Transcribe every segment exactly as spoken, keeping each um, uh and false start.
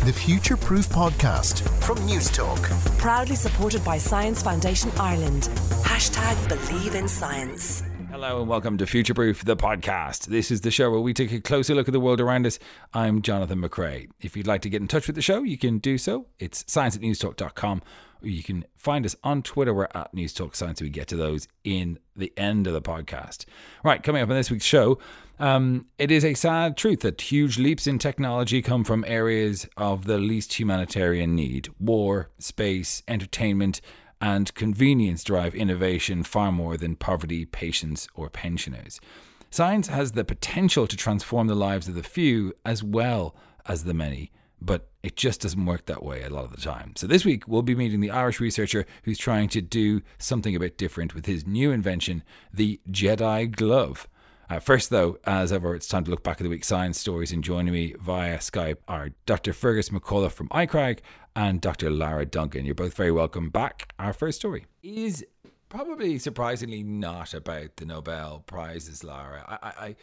The Future Proof Podcast from News Talk. Proudly supported by Science Foundation Ireland. Hashtag Believe in Science. Hello and welcome to Future Proof, the podcast. This is the show where we take a closer look at the world around us. I'm Jonathan McRae. If you'd like to get in touch with the show, you can do so. It's science at newstalk dot com. Or you can find us on Twitter. We're at Newstalk Science. We get to those in the end of the podcast. Right, coming up on this week's show, um, it is a sad truth that huge leaps in technology come from areas of the least humanitarian need. War, space, entertainment, and convenience drive innovation far more than poverty, patients, or pensioners. Science has the potential to transform the lives of the few as well as the many, but it just doesn't work that way a lot of the time. So this week, we'll be meeting the Irish researcher who's trying to do something a bit different with his new invention, the Jedi Glove. Uh, first, though, as ever, it's time to look back at the week's science stories, and joining me via Skype are Doctor Fergus McCullough from I C R A G and Doctor Lara Duncan. You're both very welcome back. Our first story is probably surprisingly not about the Nobel Prizes, Lara. I, I,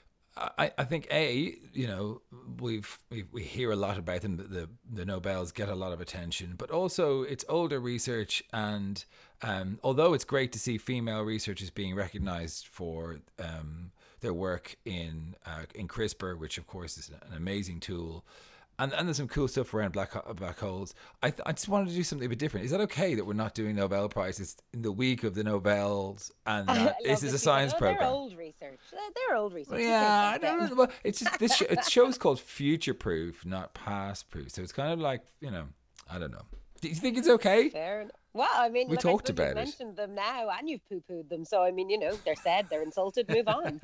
I, I think a you know we've, we we hear a lot about them. The the Nobels get a lot of attention, but also it's older research, and um, although it's great to see female researchers being recognised for um, their work in uh, in CRISPR, which of course is an amazing tool. And, and there's some cool stuff around black black holes. I th- I just wanted to do something a bit different. Is that okay that we're not doing Nobel Prizes in the week of the Nobels? And that this is a science no, program. They're old research. They're, they're old research. Well, yeah, I don't know. Well, it's just this. Show, it's show's called Future Proof, not Past Proof. So it's kind of like, you know, I don't know. Do you think it's okay? Fair enough. Well, I mean, we look, talked I about you've it. mentioned them now, and you've poo-pooed them. So I mean, you know, they're said, they're insulted. Move on.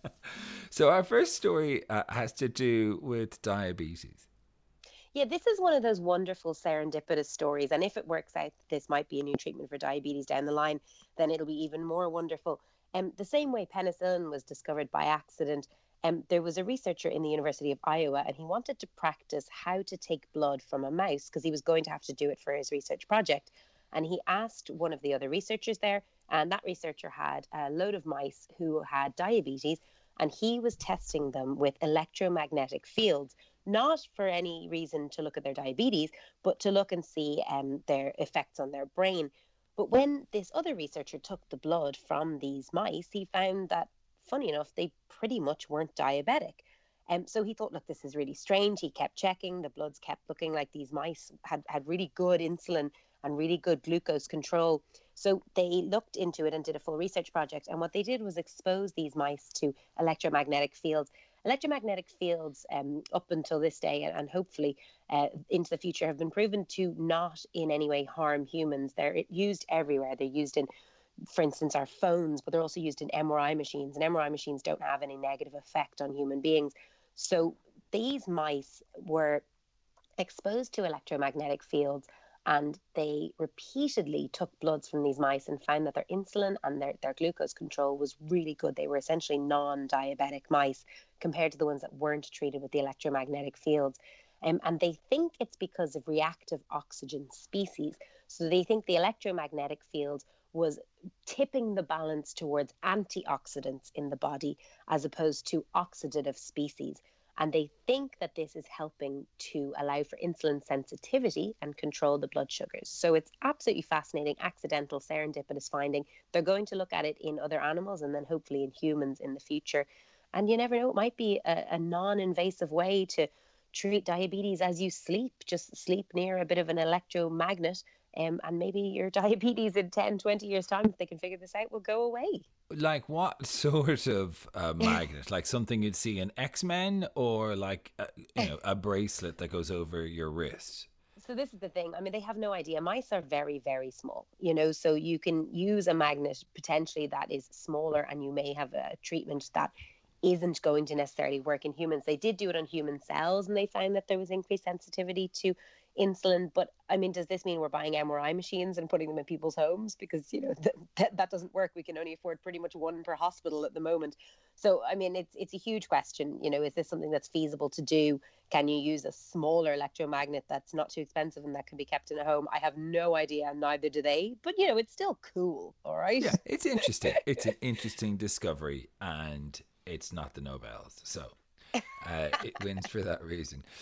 So our first story uh, has to do with diabetes. Yeah, this is one of those wonderful serendipitous stories. And if it works out, this might be a new treatment for diabetes down the line, then it'll be even more wonderful. Um, the same way penicillin was discovered by accident, um, there was a researcher in the University of Iowa, and he wanted to practice how to take blood from a mouse because he was going to have to do it for his research project. And he asked one of the other researchers there, and that researcher had a load of mice who had diabetes, and he was testing them with electromagnetic fields, not for any reason to look at their diabetes, but to look and see um, their effects on their brain. But when this other researcher took the blood from these mice, he found that, funny enough, they pretty much weren't diabetic. Um, so he thought, look, this is really strange. He kept checking. The bloods kept looking like these mice had, had really good insulin and really good glucose control. So they looked into it and did a full research project. And what they did was expose these mice to electromagnetic fields. Electromagnetic fields um, up until this day and, and hopefully uh, into the future have been proven to not in any way harm humans. They're used everywhere. They're used in, for instance, our phones, but they're also used in M R I machines. And M R I machines don't have any negative effect on human beings. So these mice were exposed to electromagnetic fields, and they repeatedly took bloods from these mice and found that their insulin and their, their glucose control was really good. They were essentially non-diabetic mice compared to the ones that weren't treated with the electromagnetic fields. Um, and they think it's because of reactive oxygen species. So they think the electromagnetic field was tipping the balance towards antioxidants in the body as opposed to oxidative species. And they think that this is helping to allow for insulin sensitivity and control the blood sugars. So it's absolutely fascinating, accidental, serendipitous finding. They're going to look at it in other animals and then hopefully in humans in the future. And you never know, it might be a, a non-invasive way to treat diabetes as you sleep. Just sleep near a bit of an electromagnet. Um, and maybe your diabetes in ten, twenty years' time, if they can figure this out, will go away. Like what sort of uh, magnet? Like something you'd see in X-Men, or like a, you know a bracelet that goes over your wrist? So this is the thing. I mean, they have no idea. Mice are very, very small, you know, so you can use a magnet potentially that is smaller, and you may have a treatment that isn't going to necessarily work in humans. They did do it on human cells, and they found that there was increased sensitivity to insulin. But I mean, does this mean we're buying M R I machines and putting them in people's homes? Because, you know, th- th- that doesn't work. We can only afford pretty much one per hospital at the moment. So, I mean, it's it's a huge question. You know, is this something that's feasible to do? Can you use a smaller electromagnet that's not too expensive and that can be kept in a home? I have no idea, and neither do they. But, you know, it's still cool, all right? Yeah, it's interesting. It's an interesting discovery, and it's not the Nobels. So uh, it wins for that reason.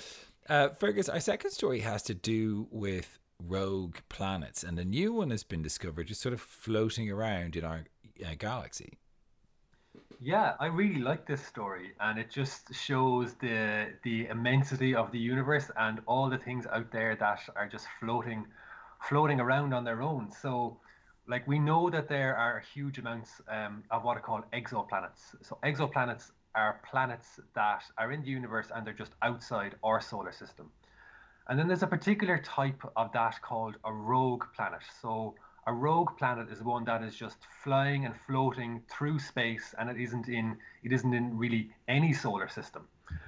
Uh, Fergus, our second story has to do with rogue planets, and a new one has been discovered just sort of floating around in our uh, galaxy. Yeah, I really like this story, and it just shows the the immensity of the universe and all the things out there that are just floating floating around on their own. So like we know that there are huge amounts um, of what are called exoplanets. So exoplanets are planets that are in the universe and they're just outside our solar system. And then there's a particular type of that called a rogue planet. So a rogue planet is one that is just flying and floating through space, and it isn't in it isn't in really any solar system.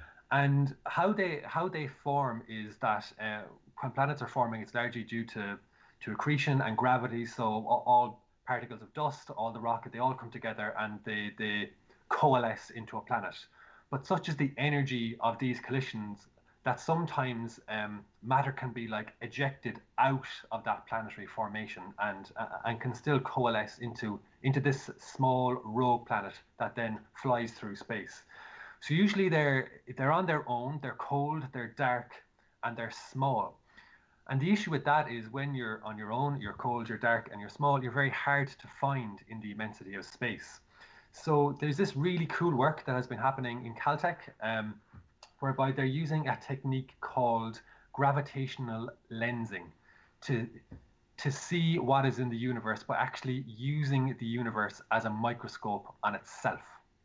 And how they how they form is that uh, when planets are forming, it's largely due to to accretion and gravity. So all, all particles of dust, all the rocket, they all come together and they they coalesce into a planet. But such is the energy of these collisions that sometimes um, matter can be like ejected out of that planetary formation and uh, and can still coalesce into into this small rogue planet that then flies through space. So usually they're they're on their own, they're cold, they're dark, and they're small. And the issue with that is when you're on your own, you're cold, you're dark, and you're small, you're very hard to find in the immensity of space. So there's this really cool work that has been happening in Caltech, um, whereby they're using a technique called gravitational lensing to to see what is in the universe by actually using the universe as a microscope on itself.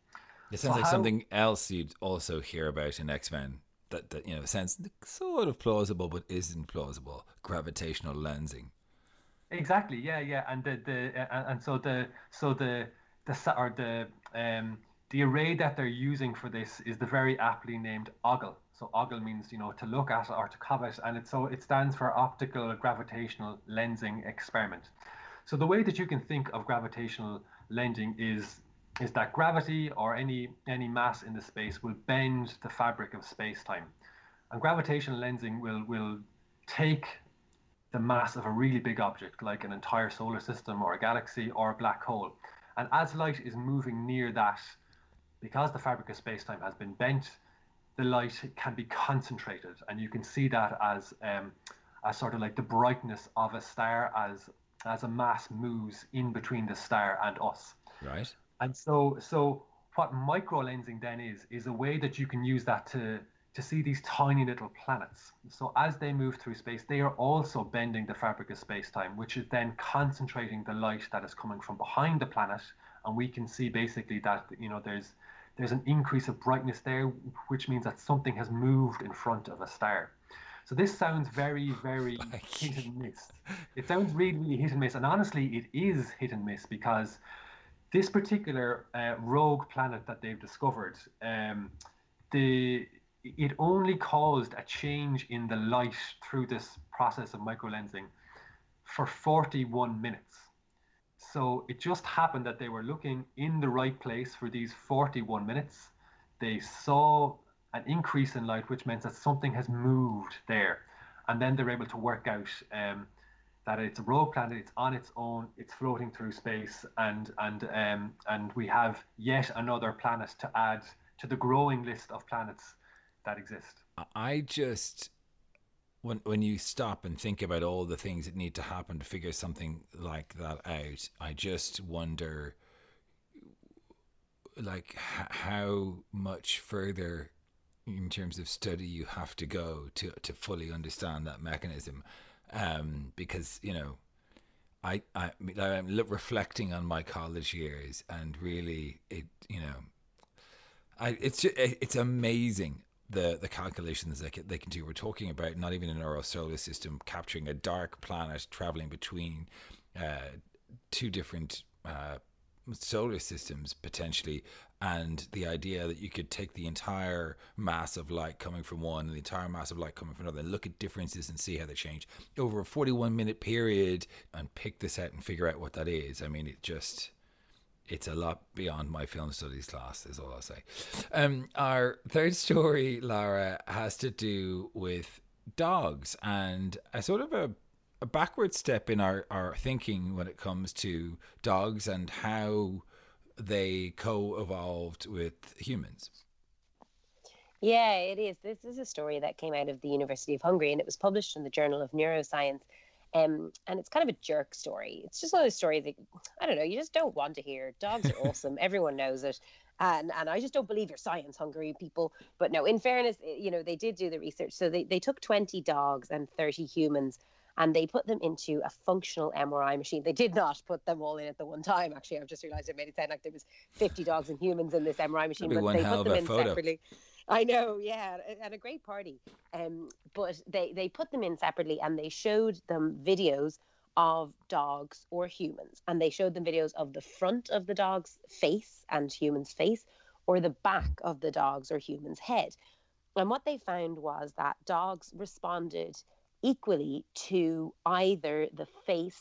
It sounds So like how- something else you'd also hear about in X-Men that, that you know sounds sort of plausible but isn't plausible. Gravitational lensing. Exactly, yeah, yeah, and the the uh, and so the so the the sa- or the um the array that they're using for this is the very aptly named OGLE. So OGLE means, you know, to look at or to covet, and it so it stands for Optical Gravitational Lensing Experiment. So the way that you can think of gravitational lensing is is that gravity or any any mass in the space will bend the fabric of space-time, and gravitational lensing will will take the mass of a really big object like an entire solar system or a galaxy or a black hole, and as light is moving near that, because the fabric of space-time has been bent, the light can be concentrated, and you can see that as um, as sort of like the brightness of a star as as a mass moves in between the star and us. Right. And so so what microlensing then is is a way that you can use that to to see these tiny little planets. So as they move through space, they are also bending the fabric of space-time, which is then concentrating the light that is coming from behind the planet, and we can see basically that, you know, there's there's an increase of brightness there, which means that something has moved in front of a star. So this sounds very, very hit and miss. It sounds really, really hit and miss. And honestly, it is hit and miss because this particular uh, rogue planet that they've discovered, um, the it only caused a change in the light through this process of microlensing for forty-one minutes. So it just happened that they were looking in the right place for these forty-one minutes. They saw an increase in light, which meant that something has moved there. And then they're able to work out um, that it's a rogue planet, it's on its own, it's floating through space, and and um, and we have yet another planet to add to the growing list of planets that exist. I just when when you stop and think about all the things that need to happen to figure something like that out, I just wonder, like, h- how much further in terms of study you have to go to to fully understand that mechanism, um, because you know, I I I'm li- reflecting on my college years, and really it you know, I it's just, it's amazing. The, the calculations they can, they can do. We're talking about not even in our solar system capturing a dark planet traveling between uh, two different uh, solar systems potentially, and the idea that you could take the entire mass of light coming from one and the entire mass of light coming from another and look at differences and see how they change over a forty-one minute period and pick this out and figure out what that is. I mean, it just... it's a lot beyond my film studies class, is all I'll say. Um, our third story, Lara, has to do with dogs and a sort of a, a backward step in our, our thinking when it comes to dogs and how they co-evolved with humans. Yeah, it is. This is a story that came out of the University of Hungary, and it was published in the Journal of Neuroscience. Um, and it's kind of a jerk story. It's just one of those stories that, I don't know, you just don't want to hear. Dogs are awesome. Everyone knows it. And and I just don't believe your science, Hungary people. But no, in fairness, you know, they did do the research. So they, they took twenty dogs and thirty humans, and they put them into a functional M R I machine. They did not put them all in at the one time. Actually, I've just realized it made it sound like there was fifty dogs and humans in this M R I machine, That'd be but one they hell put of them a in photo. separately. I know, yeah, and a great party. Um, but they, they put them in separately, and they showed them videos of dogs or humans. And they showed them videos of the front of the dog's face and human's face, or the back of the dog's or human's head. And what they found was that dogs responded equally to either the face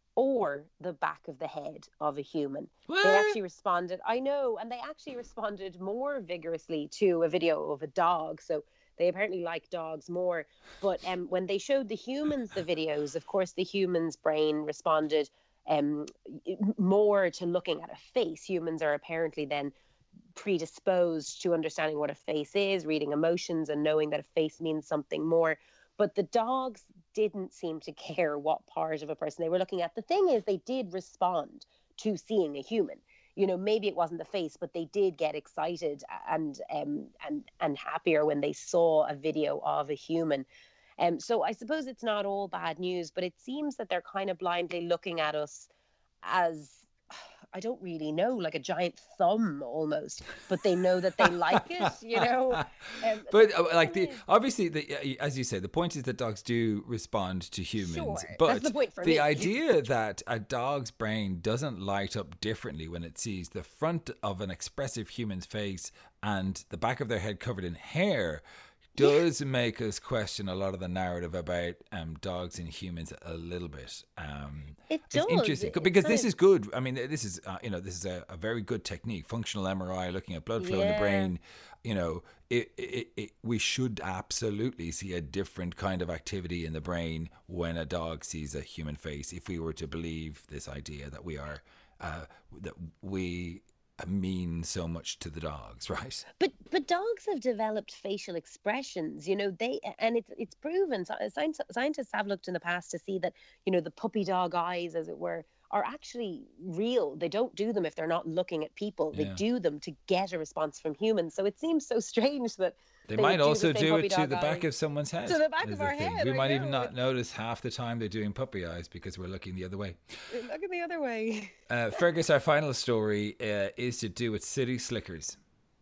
or the back of the head of a human. What? They actually responded, I know, and they actually responded more vigorously to a video of a dog. So they apparently like dogs more. But um, when they showed the humans the videos, of course, the human's brain responded um, more to looking at a face. Humans are apparently then predisposed to understanding what a face is, reading emotions, and knowing that a face means something more. But the dogs didn't seem to care what part of a person they were looking at. The thing is, they did respond to seeing a human. You know, maybe it wasn't the face, but they did get excited and um, and and happier when they saw a video of a human. Um, so I suppose it's not all bad news, but it seems that they're kind of blindly looking at us as, I don't really know, like a giant thumb almost, but they know that they like it, you know. Um, but uh, like the obviously the as you say, the point is that dogs do respond to humans. Sure, but that's the point for the me. idea that a dog's brain doesn't light up differently when it sees the front of an expressive human's face and the back of their head covered in hair does make us question a lot of the narrative about um, dogs and humans a little bit. Um, It it's does. interesting It's because kind this of- is good. I mean, this is uh, you know this is a, a very good technique. Functional M R I, looking at blood flow in the Yeah. brain. You know, it, it, it, we should absolutely see a different kind of activity in the brain when a dog sees a human face. If we were to believe this idea that we are uh, that we mean so much to the dogs, right? But but dogs have developed facial expressions, you know. They and it's it's proven. So- Science, scientists have looked in the past to see that, you know, the puppy dog eyes, as it were, are actually real. They don't do them if they're not looking at people. They Yeah. do them to get a response from humans. So it seems so strange that They, they might would also do, the same do puppy it to dog the back eye. of someone's head. To the back is of the our thing. head, We I might even know. not notice half the time they're doing puppy eyes because we're looking the other way. Look at the other way. Uh, Fergus, our final story uh, is to do with city slickers.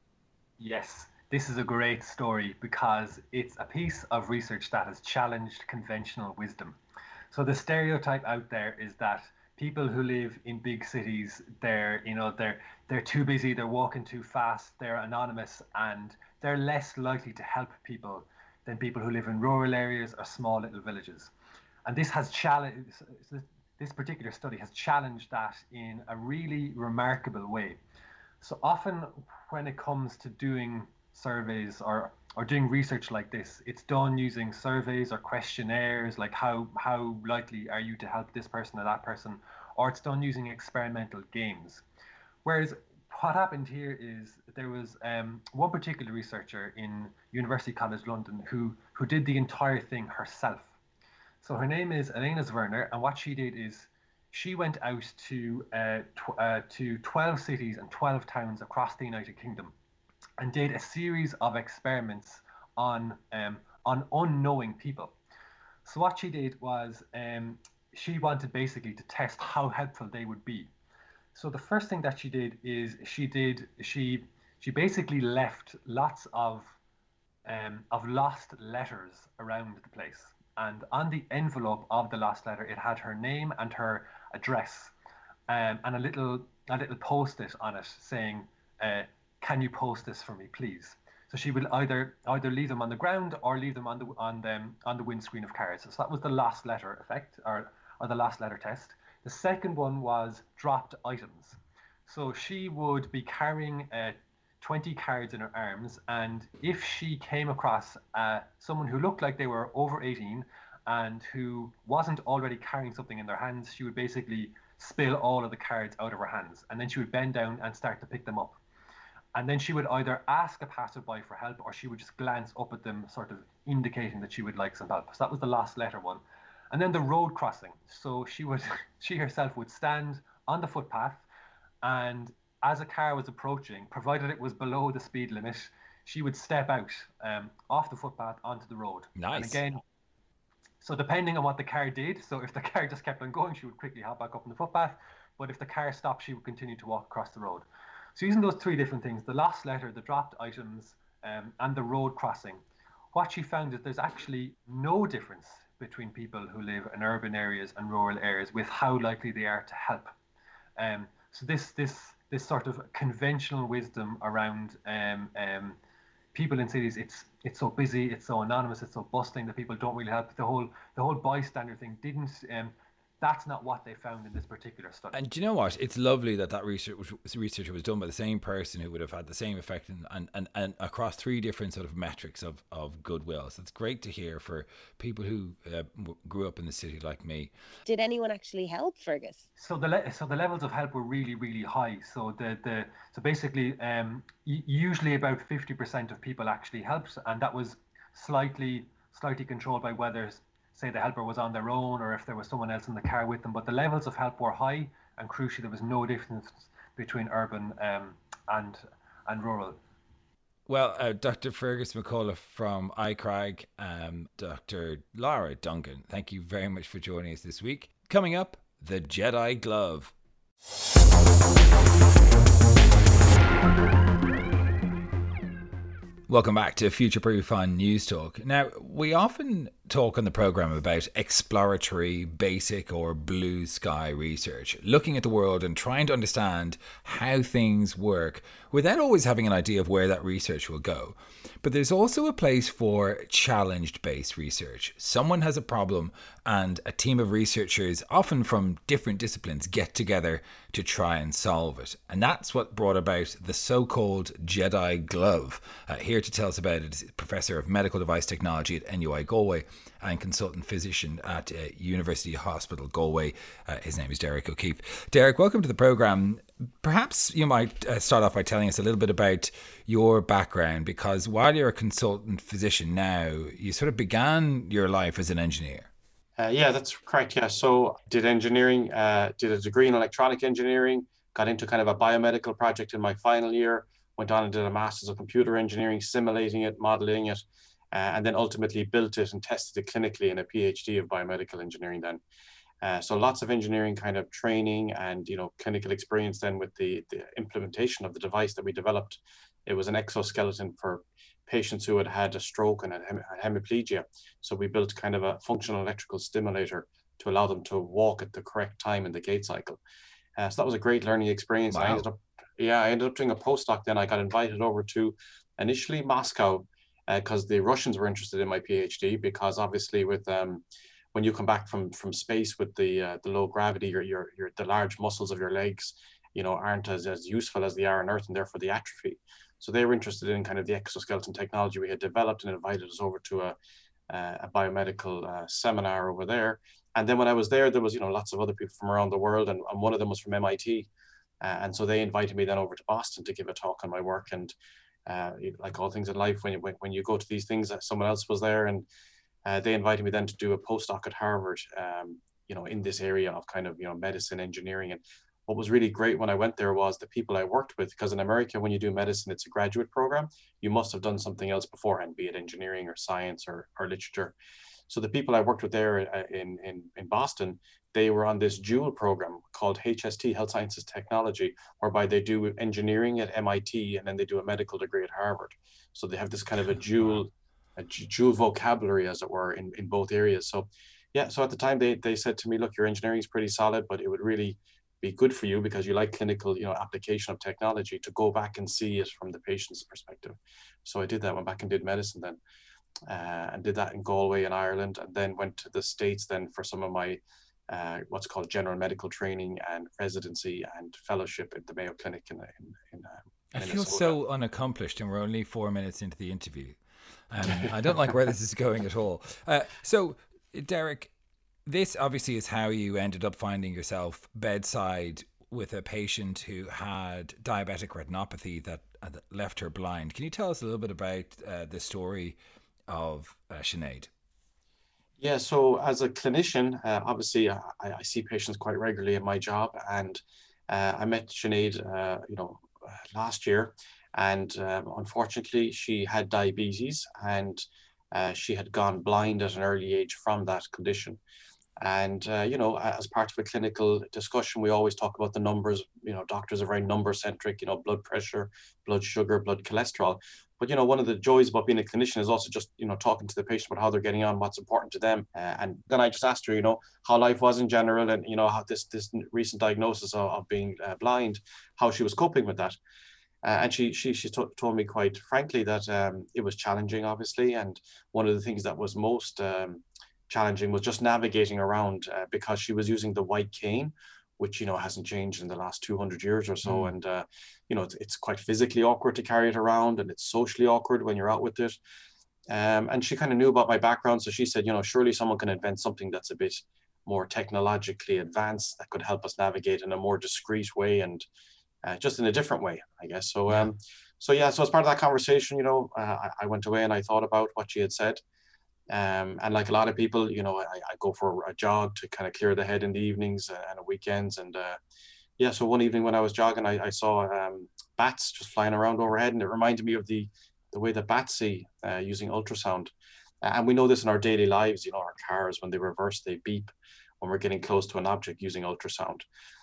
Yes, this is a great story because it's a piece of research that has challenged conventional wisdom. So the stereotype out there is that people who live in big cities, they're, you know, they're they're too busy, they're walking too fast, they're anonymous, and they're less likely to help people than people who live in rural areas or small little villages. And this has challenged this particular study has challenged that in a really remarkable way. So often when it comes to doing surveys or or doing research like this, it's done using surveys or questionnaires, like how how likely are you to help this person or that person, or it's done using experimental games. Whereas what happened here is there was um, one particular researcher in University College London who who did the entire thing herself. So her name is Elena Zwerner, and what she did is she went out to uh, tw- uh, to twelve cities and twelve towns across the United Kingdom, and did a series of experiments on um, on unknowing people. So what she did was um, she wanted basically to test how helpful they would be. So the first thing that she did is she did she she basically left lots of um, of lost letters around the place, and on the envelope of the lost letter it had her name and her address, um, and a little a little post-it on it saying, uh, "Can you post this for me, please?" So she would either either leave them on the ground or leave them on the on them on the windscreen of cars. So that was the lost letter effect, or or the lost letter test. The second one was dropped items. So she would be carrying uh, twenty cards in her arms, and if she came across uh, someone who looked like they were over eighteen and who wasn't already carrying something in their hands, she would basically spill all of the cards out of her hands, and then she would bend down and start to pick them up. And then she would either ask a passerby for help, or she would just glance up at them, sort of indicating that she would like some help. So that was the last letter one. And then the road crossing. So she would, she herself would stand on the footpath, and as a car was approaching, provided it was below the speed limit, she would step out um, off the footpath onto the road. Nice. And again, so depending on what the car did, so if the car just kept on going, she would quickly hop back up on the footpath. But if the car stopped, she would continue to walk across the road. So using those three different things, the lost letter, the dropped items, um, and the road crossing, what she found is there's actually no difference between people who live in urban areas and rural areas with how likely they are to help. Um, so this this this sort of conventional wisdom around um, um, people in cities, it's it's so busy, it's so anonymous, it's so bustling that people don't really help. The whole the whole bystander thing didn't. Um, that's not what they found in this particular study. And do you know what? It's lovely that that research was, research was done by the same person who would have had the same effect and, and, and, and across three different sort of metrics of, of goodwill. So it's great to hear for people who uh, grew up in the city like me. Did anyone actually help Fergus? So the le- so the levels of help were really, really high. So the the so basically, um, y- usually about fifty percent of people actually helped, and that was slightly slightly controlled by whether, say, the helper was on their own or if there was someone else in the car with them. But the levels of help were high, and crucially, there was no difference between urban um, and and rural. Well, uh, Doctor Fergus McAuliffe from I C R A G, um, Doctor Laura Duncan, thank you very much for joining us this week. Coming up, the Jedi Glove. Welcome back to Future Proof on News Talk. Now, we often talk on the programme about exploratory, basic or blue sky research, looking at the world and trying to understand how things work without always having an idea of where that research will go. But there's also a place for challenge-based research. Someone has a problem and a team of researchers, often from different disciplines, get together to try and solve it. And that's what brought about the so-called Jedi Glove. Uh, here to tell us about it is Professor of Medical Device Technology at N U I Galway and consultant physician at uh, University Hospital Galway. Uh, his name is Derek O'Keefe. Derek, welcome to the programme. Perhaps you might uh, start off by telling us a little bit about your background, because while you're a consultant physician now, you sort of began your life as an engineer. Uh, yeah, that's correct. Yeah, so did engineering, uh, did a degree in electronic engineering, got into kind of a biomedical project in my final year, went on and did a master's of computer engineering, simulating it, modeling it, uh, and then ultimately built it and tested it clinically in a PhD of biomedical engineering then. Uh, so lots of engineering kind of training and, you know, clinical experience then with the, the implementation of the device that we developed. It was an exoskeleton for patients who had had a stroke and a hemiplegia. So we built kind of a functional electrical stimulator to allow them to walk at the correct time in the gait cycle. Uh, so that was a great learning experience. Wow. I ended up, yeah, I ended up doing a postdoc then. I got invited over to initially Moscow because uh, the Russians were interested in my PhD, because obviously with um, when you come back from from space with the uh, the low gravity, your your your the large muscles of your legs, you know, aren't as, as useful as they are on Earth, and therefore the atrophy. So they were interested in kind of the exoskeleton technology we had developed and invited us over to a uh, a biomedical uh, seminar over there. And then when I was there, there was, you know, lots of other people from around the world, and, and one of them was from M I T. Uh, and so they invited me then over to Boston to give a talk on my work. And uh, like all things in life, when you when, when you go to these things, uh, someone else was there, and uh, they invited me then to do a postdoc at Harvard, um, you know, in this area of kind of, you know, medicine, engineering. And what was really great when I went there was the people I worked with, because in America, when you do medicine, it's a graduate program. You must have done something else beforehand, be it engineering or science or, or literature. So the people I worked with there in, in, in Boston, they were on this dual program called H S T, Health Sciences Technology, whereby they do engineering at M I T and then they do a medical degree at Harvard. So they have this kind of a dual, a dual vocabulary, as it were, in, in both areas. So yeah, so at the time they, they said to me, look, your engineering is pretty solid, but it would really be good for you, because you like clinical, you know, application of technology, to go back and see it from the patient's perspective. So I did that, went back and did medicine then, uh, and did that in Galway in Ireland, and then went to the States then for some of my uh, what's called general medical training and residency and fellowship at the Mayo Clinic in in, in uh, I Minnesota. feel so unaccomplished, and we're only four minutes into the interview. Um, I don't like where this is going at all. Uh, so, Derek, this obviously is how you ended up finding yourself bedside with a patient who had diabetic retinopathy that uh, that left her blind. Can you tell us a little bit about uh, the story of uh, Sinead? Yeah, so as a clinician, uh, obviously I, I see patients quite regularly in my job, and uh, I met Sinead, uh, you know, last year, and um, unfortunately she had diabetes, and uh, she had gone blind at an early age from that condition. And, uh, you know, as part of a clinical discussion, we always talk about the numbers. You know, doctors are very number centric, you know, blood pressure, blood sugar, blood cholesterol. But, you know, one of the joys about being a clinician is also just, you know, talking to the patient about how they're getting on, what's important to them. Uh, and then I just asked her, you know, how life was in general, and, you know, how this, this recent diagnosis of, of being uh, blind, how she was coping with that. Uh, and she she she t- told me quite frankly that um, it was challenging, obviously. And one of the things that was most um, challenging was just navigating around, uh, because she was using the white cane, which, you know, hasn't changed in the last two hundred years or so. Mm. And, uh, you know, it's, it's quite physically awkward to carry it around, and it's socially awkward when you're out with it. Um, and she kind of knew about my background. So she said, you know, surely someone can invent something that's a bit more technologically advanced that could help us navigate in a more discreet way, and uh, just in a different way, I guess. So, um, so yeah, so as part of that conversation, you know, uh, I, I went away and I thought about what she had said. Um, and like a lot of people, you know, I, I go for a jog to kind of clear the head in the evenings and weekends. And uh, yeah, so one evening when I was jogging, I, I saw um, bats just flying around overhead, and it reminded me of the the way that bats see uh, using ultrasound. And we know this in our daily lives, you know, our cars, when they reverse, they beep when we're getting close to an object using ultrasound.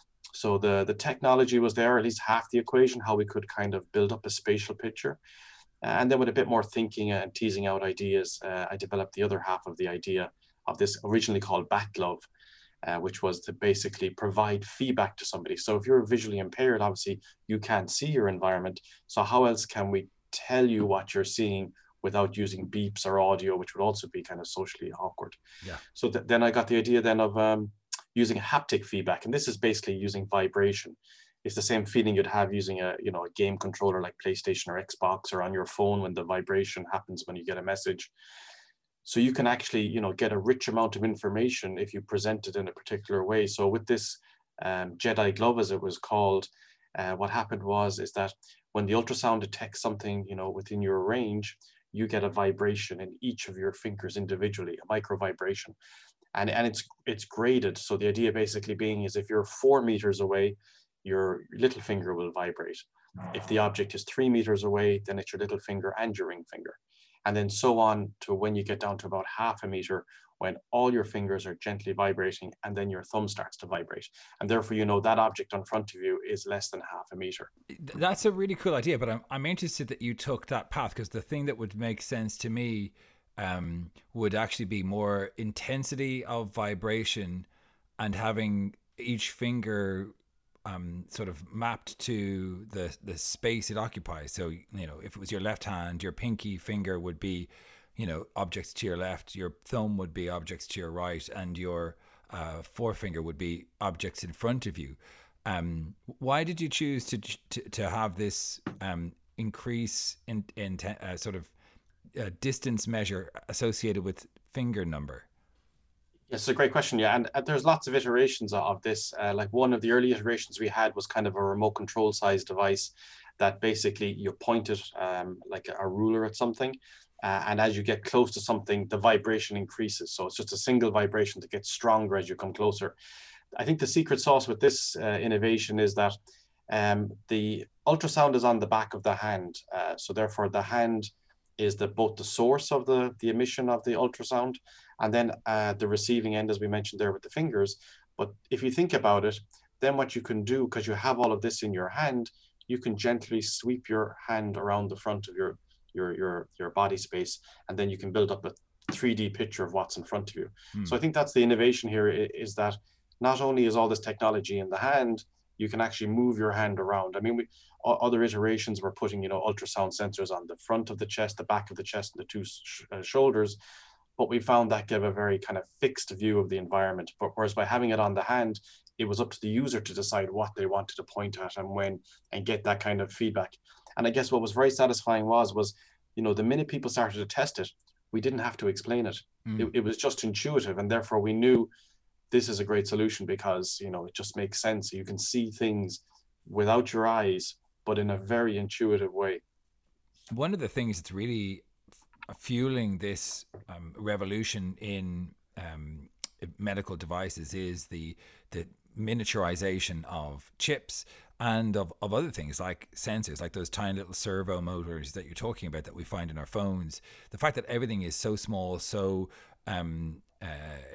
So the, the technology was there, at least half the equation, how we could kind of build up a spatial picture. And then with a bit more thinking and teasing out ideas, uh, I developed the other half of the idea of this, originally called Bat Glove, uh, which was to basically provide feedback to somebody. So if you're visually impaired, obviously you can't see your environment. So how else can we tell you what you're seeing without using beeps or audio, which would also be kind of socially awkward? Yeah. So th- then I got the idea then of um, using haptic feedback. And this is basically using vibration. It's the same feeling you'd have using a, you know, a game controller like PlayStation or Xbox, or on your phone when the vibration happens when you get a message. So you can actually, you know, get a rich amount of information if you present it in a particular way. So with this um, Jedi glove, as it was called, uh, what happened was is that when the ultrasound detects something, you know, within your range, you get a vibration in each of your fingers individually, a micro vibration. And, and it's it's graded. So the idea basically being is if you're four meters away, your little finger will vibrate. If the object is three meters away, then it's your little finger and your ring finger. And then so on to when you get down to about half a meter, when all your fingers are gently vibrating, and then your thumb starts to vibrate. And therefore, you know, that object in front of you is less than half a meter. That's a really cool idea, but I'm, I'm interested that you took that path, because the thing that would make sense to me um, would actually be more intensity of vibration and having each finger um, sort of mapped to the, the space it occupies. So, you know, if it was your left hand, your pinky finger would be, you know, objects to your left, your thumb would be objects to your right, and your uh, forefinger would be objects in front of you. Um, why did you choose to to, to have this um, increase in, in uh, sort of uh, distance measure associated with finger number? Yes, it's a great question. Yeah, and uh, there's lots of iterations of this. Uh, like one of the early iterations we had was kind of a remote control size device that basically you point it um, like a ruler at something. Uh, and as you get close to something, the vibration increases. So it's just a single vibration that gets stronger as you come closer. I think the secret sauce with this uh, innovation is that um, the ultrasound is on the back of the hand. Uh, so therefore, the hand is the, both the source of the, the emission of the ultrasound, and then uh, the receiving end, as we mentioned there with the fingers. But if you think about it, then what you can do, because you have all of this in your hand, you can gently sweep your hand around the front of your your your your body space, and then you can build up a three D picture of what's in front of you. Hmm. So I think that's the innovation here, is that not only is all this technology in the hand, you can actually move your hand around. I mean, we, other iterations were putting, you know, ultrasound sensors on the front of the chest, the back of the chest, and the two sh- uh, shoulders, but we found that gave a very kind of fixed view of the environment. But whereas by having it on the hand, it was up to the user to decide what they wanted to point at and when, and get that kind of feedback. And I guess what was very satisfying was, was, you know, the minute people started to test it, we didn't have to explain it. Mm. It, it was just intuitive. And therefore we knew this is a great solution, because, you know, it just makes sense. You can see things without your eyes, but in a very intuitive way. One of the things that's really fueling this um, revolution in um, medical devices is the the miniaturization of chips and of, of other things like sensors, like those tiny little servo motors that you're talking about that we find in our phones. The fact that everything is so small, so um, uh,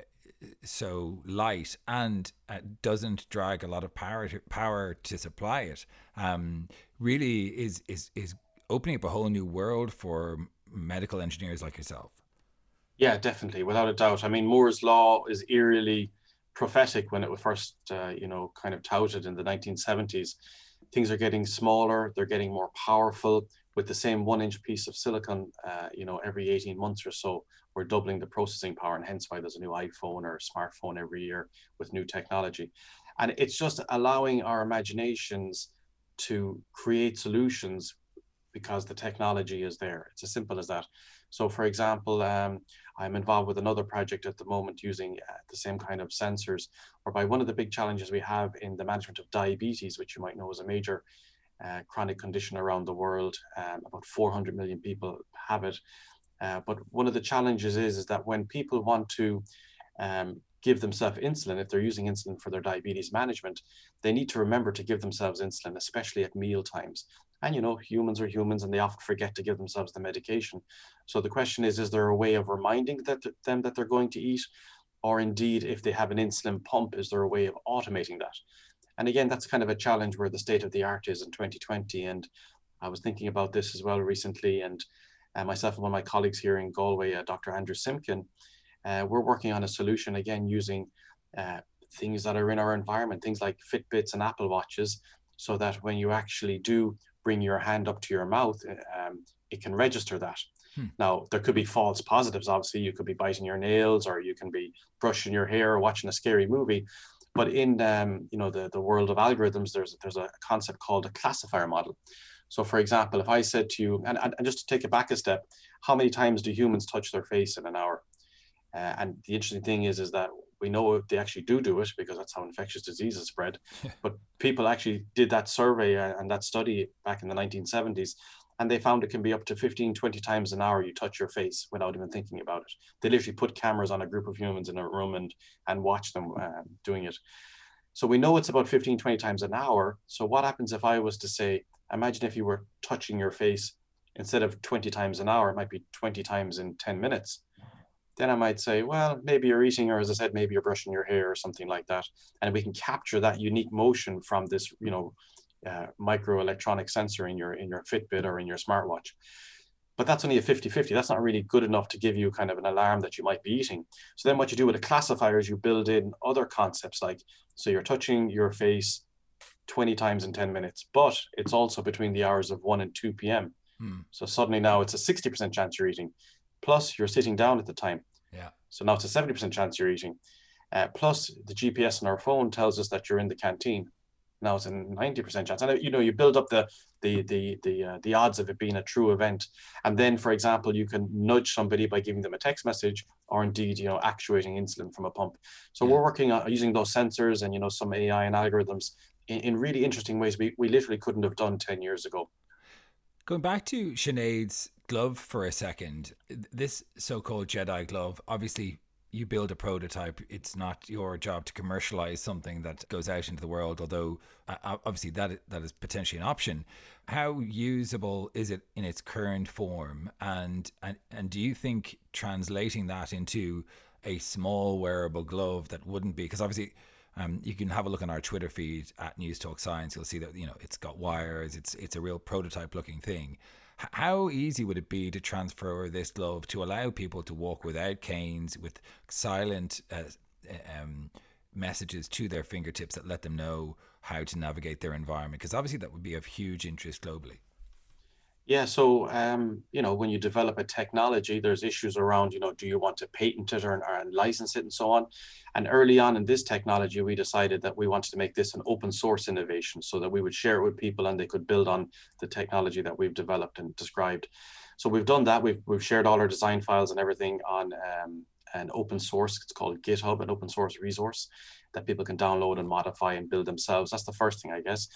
so light, and uh, doesn't drag a lot of power to, power to supply it, um, really is is is opening up a whole new world for medical engineers like yourself. Yeah, definitely, without a doubt. I mean, Moore's law is eerily prophetic when it was first, uh, you know, kind of touted in the nineteen seventies. Things are getting smaller, they're getting more powerful. With the same one-inch piece of silicon, uh, you know, every eighteen months or so, we're doubling the processing power, and hence why there's a new iPhone or a smartphone every year with new technology. And it's just allowing our imaginations to create solutions because the technology is there. It's as simple as that. So, for example, um, I'm involved with another project at the moment using uh, the same kind of sensors, whereby one of the big challenges we have in the management of diabetes, which you might know is a major uh, chronic condition around the world, um, about four hundred million people have it. Uh, but one of the challenges is, is that when people want to um, give themselves insulin, if they're using insulin for their diabetes management, they need to remember to give themselves insulin, especially at meal times. And, you know, humans are humans and they often forget to give themselves the medication. So the question is, is there a way of reminding that, them that they're going to eat? Or indeed, if they have an insulin pump, is there a way of automating that? And again, that's kind of a challenge where the state of the art is in twenty twenty. And I was thinking about this as well recently. And uh, myself and one of my colleagues here in Galway, uh, Doctor Andrew Simkin, uh, we're working on a solution, again, using uh, things that are in our environment, things like Fitbits and Apple Watches, so that when you actually do bring your hand up to your mouth, um, it can register that. Hmm. Now, there could be false positives. Obviously, you could be biting your nails, or you can be brushing your hair or watching a scary movie. But in um, you know, the, the world of algorithms, there's, there's a concept called a classifier model. So, for example, if I said to you, and, and just to take it back a step, how many times do humans touch their face in an hour? Uh, and the interesting thing is, is that we know they actually do do it because that's how infectious diseases spread. But people actually did that survey and that study back in the nineteen seventies, and they found it can be up to fifteen, twenty times an hour you touch your face without even thinking about it. They literally put cameras on a group of humans in a room and, and watch them uh, doing it. So we know it's about fifteen, twenty times an hour. So what happens if I was to say, imagine if you were touching your face instead of twenty times an hour, it might be twenty times in ten minutes. Then I might say, well, maybe you're eating, or as I said, maybe you're brushing your hair or something like that. And we can capture that unique motion from this, you know, uh, microelectronic sensor in your in your Fitbit or in your smartwatch. But that's only a fifty fifty. That's not really good enough to give you kind of an alarm that you might be eating. So then what you do with a classifier is you build in other concepts, like, so you're touching your face twenty times in ten minutes, but it's also between the hours of one and two p.m. Hmm. So suddenly now it's a sixty percent chance you're eating. Plus you're sitting down at the time. Yeah. So now it's a seventy percent chance you're eating. Uh, plus the G P S on our phone tells us that you're in the canteen. Now it's a ninety percent chance. And you know, you build up the the the the uh, the odds of it being a true event. And then, for example, you can nudge somebody by giving them a text message, or indeed, you know, actuating insulin from a pump. So yeah. We're working on using those sensors and, you know, some A I and algorithms in, in really interesting ways we, we literally couldn't have done ten years ago. Going back to Sinead's glove for a second, this so-called Jedi glove, obviously you build a prototype. It's not your job to commercialize something that goes out into the world, although uh, obviously that that is potentially an option. How usable is it in its current form? And, and, and do you think translating that into a small wearable glove that wouldn't be, because obviously Um, you can have a look on our Twitter feed at News Talk Science. You'll see that, you know, it's got wires. It's it's a real prototype looking thing. H- how easy would it be to transfer this glove to allow people to walk without canes, with silent uh, um, messages to their fingertips that let them know how to navigate their environment? Because obviously that would be of huge interest globally. Yeah, so, um, you know, when you develop a technology, there's issues around, you know, do you want to patent it or, or license it and so on? And early on in this technology, we decided that we wanted to make this an open source innovation so that we would share it with people and they could build on the technology that we've developed and described. So we've done that. We've, we've shared all our design files and everything on um, an open source, it's called GitHub, an open source resource that people can download and modify and build themselves. That's the first thing, I guess.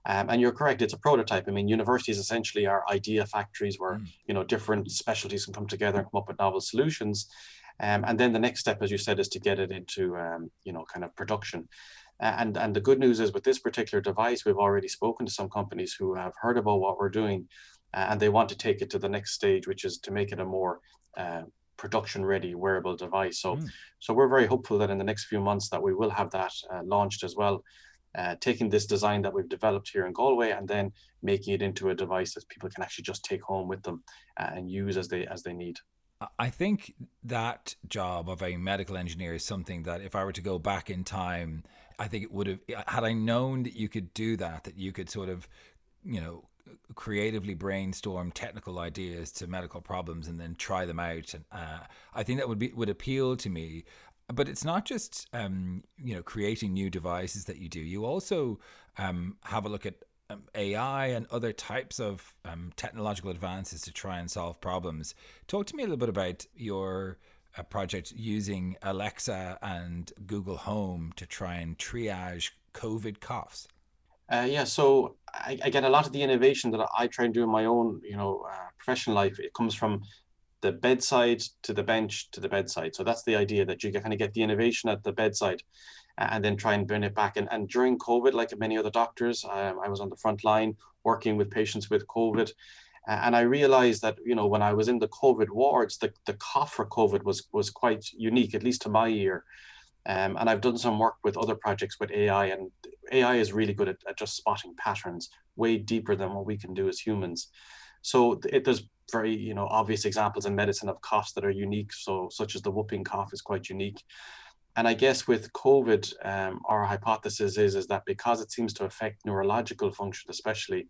Um, and you're correct, it's a prototype. I mean, universities essentially are idea factories where, mm. you know, different specialties can come together and come up with novel solutions. Um, and then the next step, as you said, is to get it into, um, you know, kind of production. Uh, and, and the good news is with this particular device, we've already spoken to some companies who have heard about what we're doing, uh, and they want to take it to the next stage, which is to make it a more uh, production-ready wearable device. So, mm. so we're very hopeful that in the next few months that we will have that uh, launched as well. Uh, taking this design that we've developed here in Galway and then making it into a device that people can actually just take home with them uh, and use as they as they need. I think that job of a medical engineer is something that if I were to go back in time, I think it would have, had I known that you could do that, that you could sort of, you know, creatively brainstorm technical ideas to medical problems and then try them out. And uh, I think that would be would appeal to me. But it's not just, um, you know, creating new devices that you do. You also um, have a look at um, A I and other types of um, technological advances to try and solve problems. Talk to me a little bit about your uh, project using Alexa and Google Home to try and triage COVID coughs. Uh, yeah, so I, again, a lot of the innovation that I try and do in my own, you know, uh, professional life, it comes from the bedside to the bench to the bedside. So that's the idea, that you kind of get the innovation at the bedside and then try and bring it back. And, and during COVID, like many other doctors, um, I was on the front line working with patients with COVID. And I realized that, you know, when I was in the COVID wards, the, the cough for COVID was, was quite unique, at least to my ear. Um, and I've done some work with other projects with A I, and A I is really good at, at just spotting patterns way deeper than what we can do as humans. So it, there's very, you know, obvious examples in medicine of coughs that are unique. So such as the whooping cough is quite unique. And I guess with COVID, um, our hypothesis is, is that because it seems to affect neurological function, especially,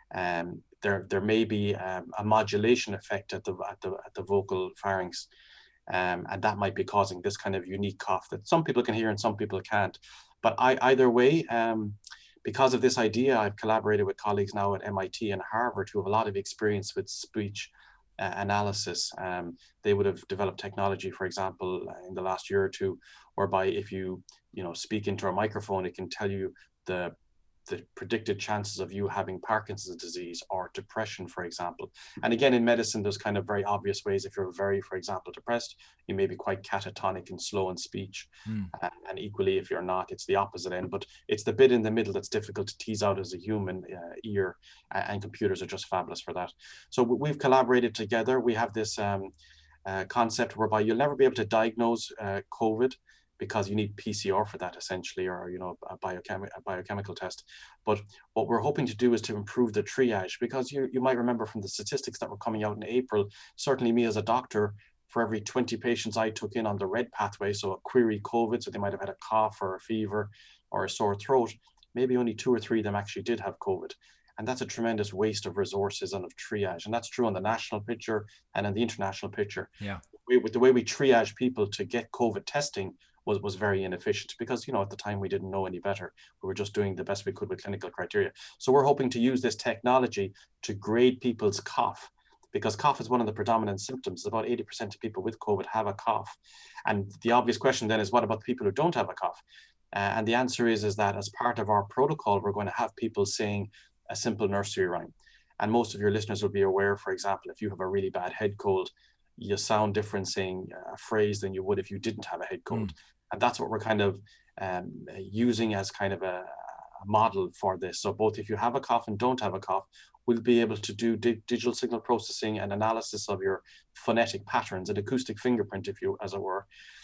um, there there may be um, a modulation effect at the at the at the vocal pharynx, um, and that might be causing this kind of unique cough that some people can hear and some people can't. But I, either way, um, because of this idea, I've collaborated with colleagues now at M I T and Harvard who have a lot of experience with speech uh, analysis. Um, they would have developed technology, for example, in the last year or two, whereby if you, you know, speak into a microphone, it can tell you the the predicted chances of you having Parkinson's disease or depression, for example. And again, in medicine, there's kind of very obvious ways. If you're very, for example, depressed, you may be quite catatonic and slow in speech. Mm. Uh, and equally, if you're not, it's the opposite end. But it's the bit in the middle that's difficult to tease out as a human uh, ear, uh, and computers are just fabulous for that. So we've collaborated together. We have this um, uh, concept whereby you'll never be able to diagnose uh, COVID, because you need P C R for that essentially, or, you know, a, biochem a biochemical test. But what we're hoping to do is to improve the triage, because you, you might remember from the statistics that were coming out in April, certainly me as a doctor, for every twenty patients I took in on the red pathway, so a query COVID, so they might have had a cough or a fever or a sore throat, maybe only two or three of them actually did have COVID. And that's a tremendous waste of resources and of triage. And that's true on the national picture and in the international picture. Yeah. We, with the way we triage people to get COVID testing, Was, was very inefficient, because, you know, at the time we didn't know any better. We were just doing the best we could with clinical criteria. So we're hoping to use this technology to grade people's cough, because cough is one of the predominant symptoms. About eighty percent of people with COVID have a cough. And the obvious question then is, what about the people who don't have a cough? Uh, and the answer is, is that as part of our protocol, we're going to have people saying a simple nursery rhyme. And most of your listeners will be aware, for example, if you have a really bad head cold, you sound different saying a phrase than you would if you didn't have a head cold. Mm. And that's what we're kind of um, using as kind of a, a model for this. So both if you have a cough and don't have a cough, we'll be able to do di digital signal processing and analysis of your phonetic patterns, an acoustic fingerprint, if you, as it were,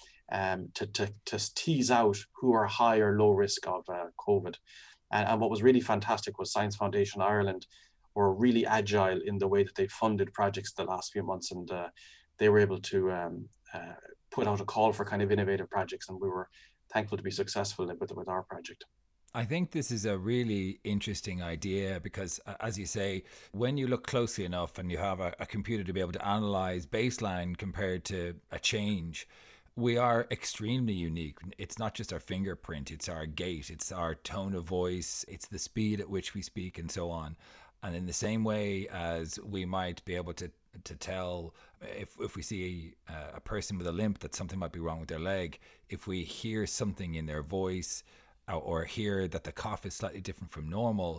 um, to, to, to tease out who are high or low risk of uh, COVID. And, and what was really fantastic was Science Foundation Ireland were really agile in the way that they funded projects the last few months, and uh, they were able to um, uh, put out a call for kind of innovative projects, and we were thankful to be successful with, with our project. I think this is a really interesting idea because, uh, as you say, when you look closely enough and you have a, a computer to be able to analyze baseline compared to a change, we are extremely unique. It's not just our fingerprint, it's our gait, it's our tone of voice, it's the speed at which we speak, and so on. And in the same way as we might be able to to tell if if we see a, a person with a limp that something might be wrong with their leg, if we hear something in their voice uh, or hear that the cough is slightly different from normal,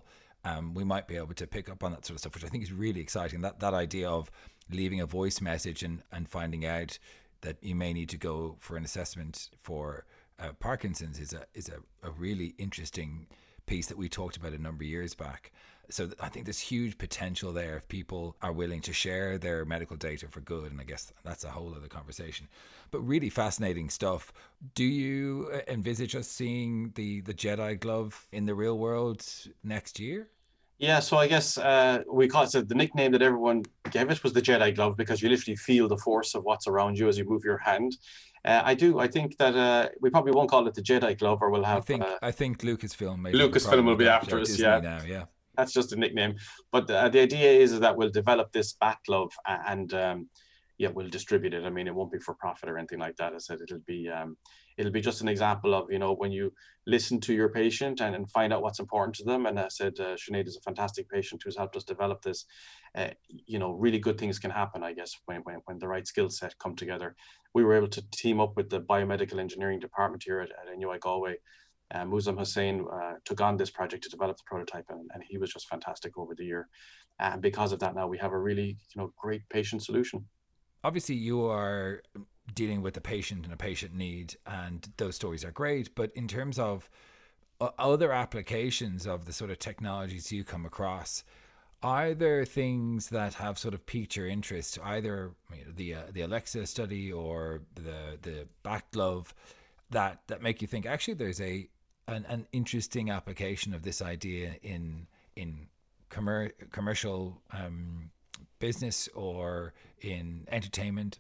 um, we might be able to pick up on that sort of stuff, which I think is really exciting. That that idea of leaving a voice message and, and finding out that you may need to go for an assessment for uh, Parkinson's is a is a, a really interesting piece that we talked about a number of years back. So I think there's huge potential there if people are willing to share their medical data for good. And I guess that's a whole other conversation. But really fascinating stuff. Do you envisage us seeing the, the Jedi glove in the real world next year? Yeah, so I guess uh, we call it, so the nickname that everyone gave it was the Jedi glove, because you literally feel the force of what's around you as you move your hand. Uh, I do. I think that uh, we probably won't call it the Jedi glove, or we'll have. I think. Uh, I think Lucasfilm. Maybe Lucasfilm will be after us. Disney Yeah. Now, yeah. That's just a nickname. But uh, the idea is, is that we'll develop this bat glove and um, yeah, we'll distribute it. I mean, it won't be for profit or anything like that. I said it'll be um, it'll be just an example of, you know, when you listen to your patient and, and find out what's important to them. And I said, uh, Sinead is a fantastic patient who's helped us develop this. Uh, you know, really good things can happen, I guess, when, when, when the right skill set come together. We were able to team up with the biomedical engineering department here at, at N U I Galway. Uh, Muzam Hussain uh, took on this project to develop the prototype, and, and he was just fantastic over the year. And because of that, now we have a really, you know, great patient solution. Obviously, you are dealing with a patient and a patient need, and those stories are great. But in terms of other applications of the sort of technologies you come across, are there things that have sort of piqued your interest, either you know, the uh, the Alexa study or the the back glove, that that make you think actually there's a an, an interesting application of this idea in in commer- commercial um, business or in entertainment?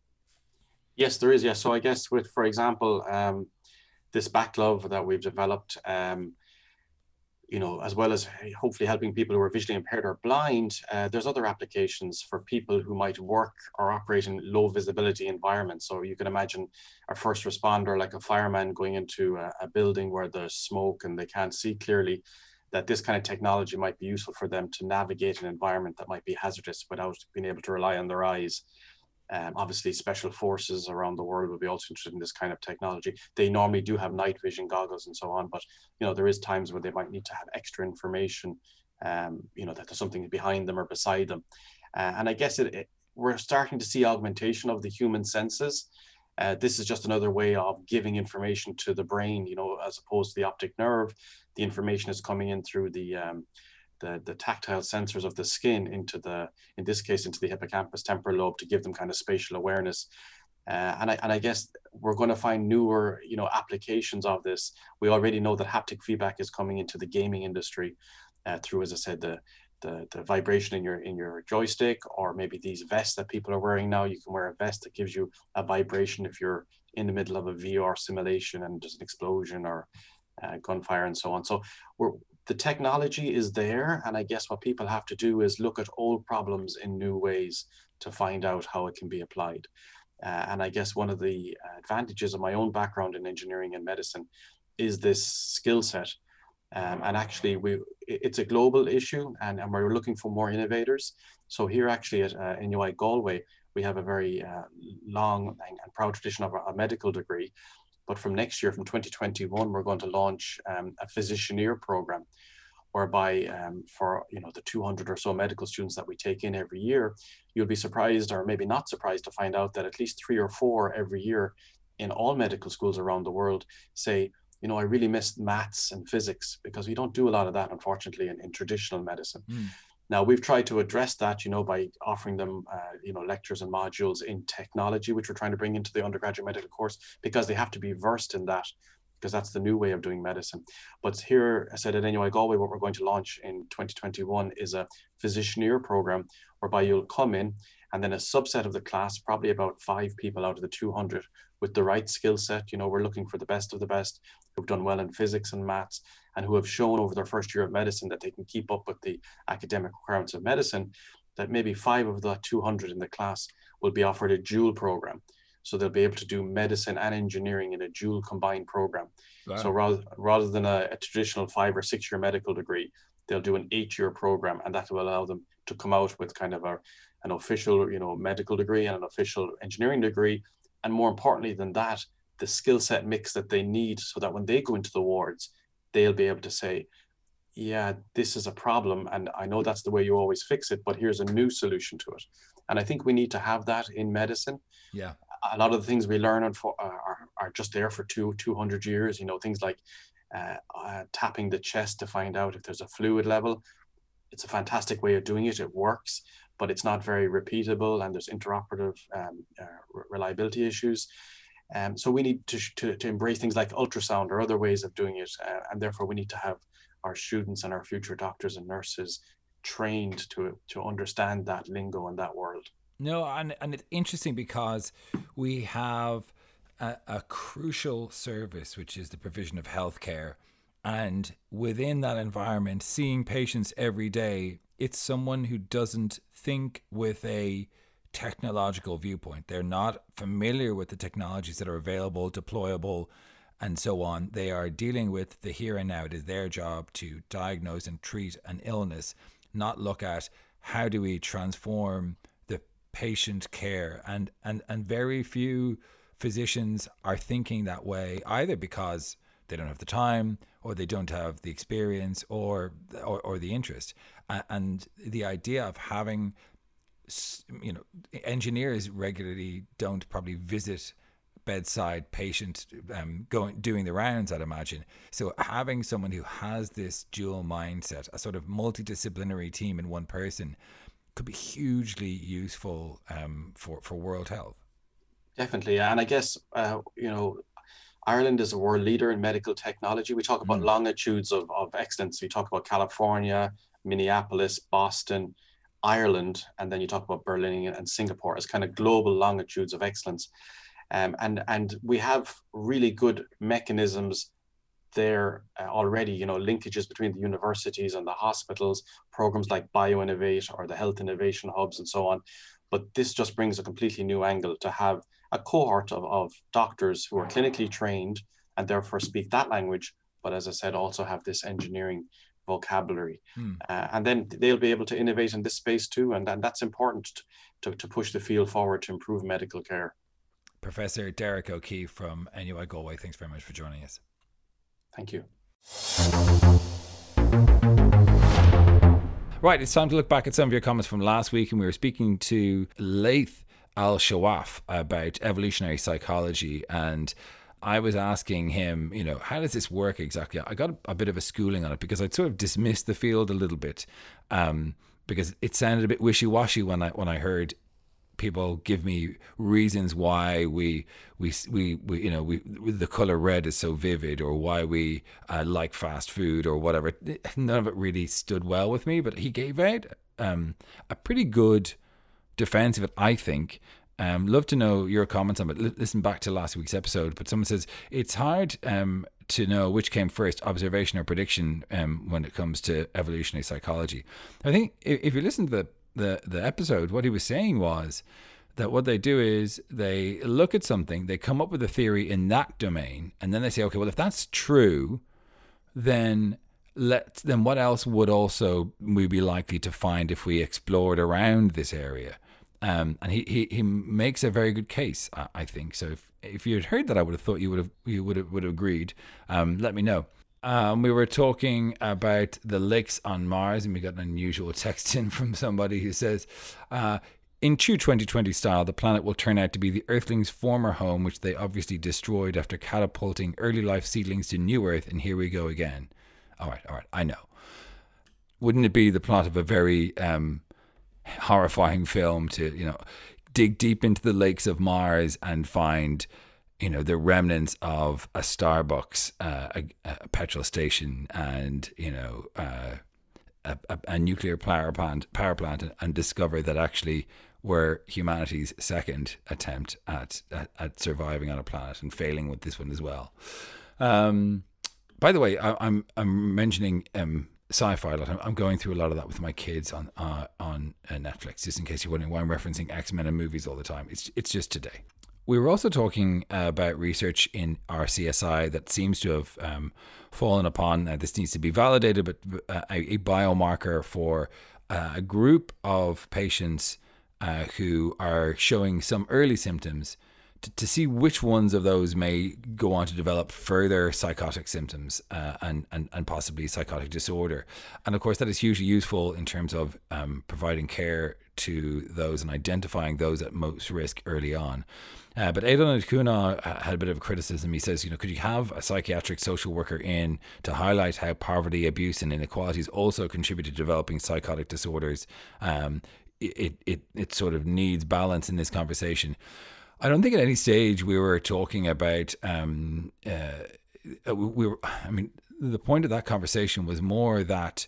Yes, there is. Yes, so I guess with, for example, um, this back glove that we've developed, um, you know, as well as hopefully helping people who are visually impaired or blind, uh, there's other applications for people who might work or operate in low visibility environments. So you can imagine a first responder, like a fireman, going into a, a building where there's smoke and they can't see clearly, that this kind of technology might be useful for them to navigate an environment that might be hazardous without being able to rely on their eyes. Um, obviously, special forces around the world will be also interested in this kind of technology. They normally do have night vision goggles and so on, but you know, there is times where they might need to have extra information, um, you know, that there's something behind them or beside them. Uh, and I guess it, it, we're starting to see augmentation of the human senses. Uh, this is just another way of giving information to the brain, you know, as opposed to the optic nerve. The information is coming in through the um, The, the tactile sensors of the skin into the, in this case, into the hippocampus temporal lobe to give them kind of spatial awareness. Uh, and, I, and I guess we're going to find newer, you know, applications of this. We already know that haptic feedback is coming into the gaming industry uh, through, as I said, the, the, the vibration in your, in your joystick, or maybe these vests that people are wearing now. You can wear a vest that gives you a vibration if you're in the middle of a V R simulation and there's an explosion or uh, gunfire and so on. So we're, the technology is there, and I guess what people have to do is look at old problems in new ways to find out how it can be applied. Uh, and I guess one of the advantages of my own background in engineering and medicine is this skill set. Um, and actually, we it's a global issue, and, and we're looking for more innovators. So here actually at uh, N U I Galway, we have a very uh, long and, and proud tradition of a, a medical degree. But from next year, from twenty twenty-one, we're going to launch um, a physicianeer program, whereby um, for you know the two hundred or so medical students that we take in every year, you'll be surprised, or maybe not surprised, to find out that at least three or four every year in all medical schools around the world say, you know, I really missed maths and physics, because we don't do a lot of that, unfortunately, in, in traditional medicine. Mm. Now, we've tried to address that, you know, by offering them, uh, you know, lectures and modules in technology, which we're trying to bring into the undergraduate medical course, because they have to be versed in that, because that's the new way of doing medicine. But here, I said at N U I Galway, what we're going to launch in twenty twenty-one is a physicianeer program, whereby you'll come in, and then a subset of the class, probably about five people out of the two hundred, with the right skill set. You know, we're looking for the best of the best, who've done well in physics and maths, and who have shown over their first year of medicine that they can keep up with the academic requirements of medicine, that maybe five of the two hundred in the class will be offered a dual program. So they'll be able to do medicine and engineering in a dual combined program. Wow. So rather, rather than a, a traditional five or six year medical degree, they'll do an eight year program, and that will allow them to come out with kind of a, an official, you know, medical degree and an official engineering degree. And more importantly than that, the skill set mix that they need, so that when they go into the wards, they'll be able to say, yeah, this is a problem, and I know that's the way you always fix it, but here's a new solution to it. And I think we need to have that in medicine. Yeah. A lot of the things we learn are, are, are just there for two, 200 years, you know, things like uh, uh, tapping the chest to find out if there's a fluid level. It's a fantastic way of doing it. It works, but it's not very repeatable, and there's interoperative um, uh, reliability issues. Um, so we need to, to, to embrace things like ultrasound or other ways of doing it. Uh, and therefore we need to have our students and our future doctors and nurses trained to, to understand that lingo and that world. No, and, and it's interesting because we have a, a crucial service, which is the provision of healthcare. And within that environment, seeing patients every day, it's someone who doesn't think with a technological viewpoint. They're not familiar with the technologies that are available, deployable, and so on. They are dealing with the here and now. It is their job to diagnose and treat an illness, not look at how do we transform the patient care. And, and, and very few physicians are thinking that way, either because they don't have the time, or they don't have the experience, or or, or the interest. And the idea of having, you know, engineers regularly don't probably visit bedside patient um, going doing the rounds, I'd imagine. So having someone who has this dual mindset, a sort of multidisciplinary team in one person, could be hugely useful um, for for world health. Definitely, and I guess uh, you know, Ireland is a world leader in medical technology. We talk about mm. longitudes of, of excellence. We talk about California, Minneapolis, Boston, Ireland, and then you talk about Berlin and Singapore as kind of global longitudes of excellence. Um, and, and we have really good mechanisms there uh, already, you know, linkages between the universities and the hospitals, programs like BioInnovate or the Health Innovation Hubs and so on. But this just brings a completely new angle to have a cohort of, of doctors who are clinically trained and therefore speak that language, but as I said, also have this engineering vocabulary. Hmm. Uh, and then they'll be able to innovate in this space too. And, and that's important to, to push the field forward to improve medical care. Professor Derek O'Keefe from N U I Galway, thanks very much for joining us. Thank you. Right, it's time to look back at some of your comments from last week, and we were speaking to Laith Al-Shawaf about evolutionary psychology, and I was asking him, you know, how does this work exactly? I got a, a bit of a schooling on it because I'd sort of dismissed the field a little bit um, because it sounded a bit wishy-washy when I when I heard people give me reasons why we we we, we you know we the color red is so vivid, or why we uh, like fast food or whatever. None of it really stood well with me, but he gave out um, a pretty good defense of it, I think. Um, love to know your comments on it. L- listen back to last week's episode, but someone says it's hard um, to know which came first, observation or prediction, um, when it comes to evolutionary psychology. I think if, if you listen to the The, the episode, what he was saying was that what they do is they look at something, they come up with a theory in that domain, and then they say, okay, well, if that's true, then let then what else would also we be likely to find if we explored around this area? Um, and he, he he makes a very good case, I, I think. So if if you had heard that, I would have thought you would have you would have would have agreed. Um, let me know. Um, we were talking about the lakes on Mars, and we got an unusual text in from somebody who says, uh, in true twenty twenty style, the planet will turn out to be the Earthlings' former home, which they obviously destroyed after catapulting early life seedlings to New Earth, and here we go again. All right, all right, I know. Wouldn't it be the plot of a very um, horrifying film to, you know, dig deep into the lakes of Mars and find, you know, the remnants of a Starbucks, uh, a, a petrol station, and, you know, uh, a, a, a nuclear power plant, power plant, and, and discover that actually were humanity's second attempt at, at at surviving on a planet and failing with this one as well. Um, by the way, I, I'm I'm mentioning um, sci-fi a lot. I'm, I'm going through a lot of that with my kids on uh, on uh, Netflix, just in case you're wondering why I'm referencing X-Men and movies all the time. It's it's just today. We were also talking uh, about research in R C S I that seems to have um, fallen upon, uh, this needs to be validated, but uh, a, a biomarker for uh, a group of patients uh, who are showing some early symptoms to, to see which ones of those may go on to develop further psychotic symptoms uh, and, and, and possibly psychotic disorder. And of course, that is hugely useful in terms of um, providing care to those and identifying those at most risk early on. Uh, but Aidan Kuna had a bit of a criticism. He says, you know, could you have a psychiatric social worker in to highlight how poverty, abuse and inequalities also contribute to developing psychotic disorders? Um, it, it, it sort of needs balance in this conversation. I don't think at any stage we were talking about, um, uh, we were, I mean, the point of that conversation was more that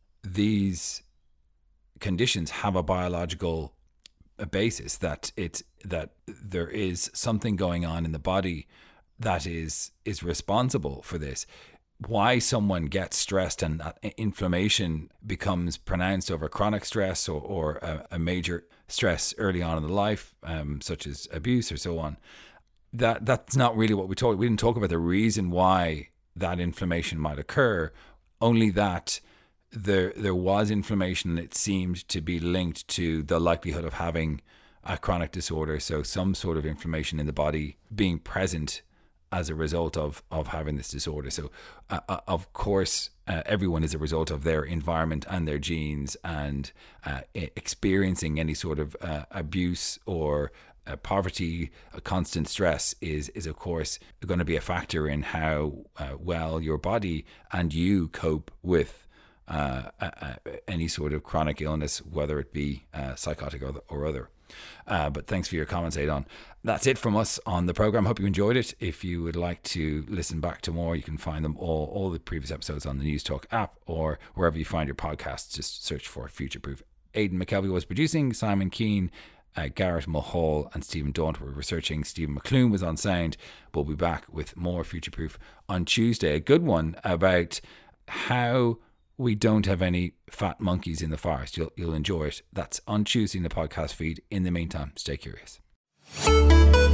these conditions have a biological a basis, that it's that there is something going on in the body that is is responsible for this. Why someone gets stressed and that inflammation becomes pronounced over chronic stress or, or a, a major stress early on in the life, um, such as abuse or so on, that that's not really what we talked. We didn't talk about the reason why that inflammation might occur, only that there there was inflammation and it seemed to be linked to the likelihood of having a chronic disorder. So some sort of inflammation in the body being present as a result of, of having this disorder. So uh, of course, uh, everyone is a result of their environment and their genes, and uh, experiencing any sort of uh, abuse or uh, poverty, a constant stress is, is of course going to be a factor in how uh, well your body and you cope with Uh, uh, any sort of chronic illness, whether it be uh, psychotic or, or other. Uh, but thanks for your comments, Aidan. That's it from us on the program. Hope you enjoyed it. If you would like to listen back to more, you can find them all, all the previous episodes on the News Talk app or wherever you find your podcasts. Just search for Future Proof. Aidan McKelvey was producing. Simon Keane, uh, Garrett Mulhall and Stephen Daunt were researching. Stephen McClune was on sound. We'll be back with more Future Proof on Tuesday. A good one about how we don't have any fat monkeys in the forest. You'll, you'll enjoy it. That's on Tuesday in the podcast feed. In the meantime, stay curious.